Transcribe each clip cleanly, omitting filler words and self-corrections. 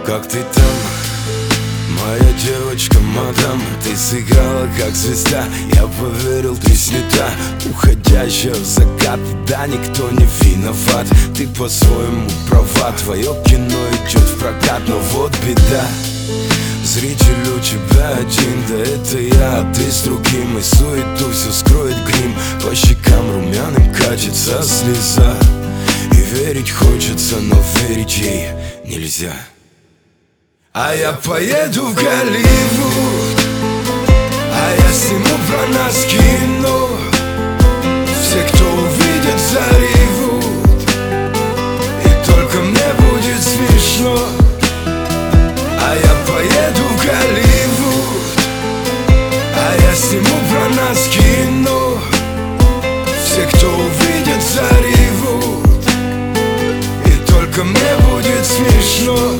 Как ты там, моя девочка, мадам? Ты сыграла как звезда, я поверил, ты снята. Уходящая в закат, да никто не виноват. Ты по-своему права, твое кино идет в прокат. Но вот беда, зритель у тебя один, да это я, а ты с другим. И суету все скроет грим, по щекам румяным катится слеза. И верить хочется, но верить ей нельзя. А я поеду в Голливуд, а я сниму про нас кино. Все, кто увидят, заревут, и только мне будет смешно. А я поеду в Голливуд, а я сниму про нас кино. Все, кто увидят, заревут, и только мне будет смешно.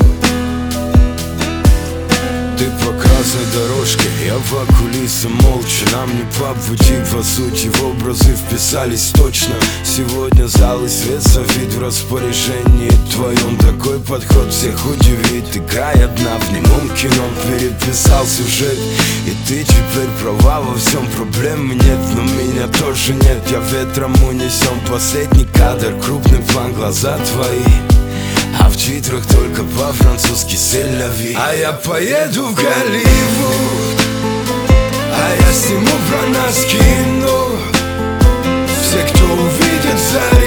Ты по красной дорожке, я по кулисам молча. Нам не по пути, по сути, в образы вписались точно. Сегодня зал и свет совит в распоряжении твоем. Такой подход всех удивит. Играй одна в немом кино, переписал сюжет. И ты теперь права во всем, проблем нет, но меня тоже нет. Я ветром унесем, последний кадр, крупный план, глаза твои. А в титрах только по-французски «C'est la vie». А я поеду в Голливуд, а я сниму про нас кино. Все, кто увидят, заревут,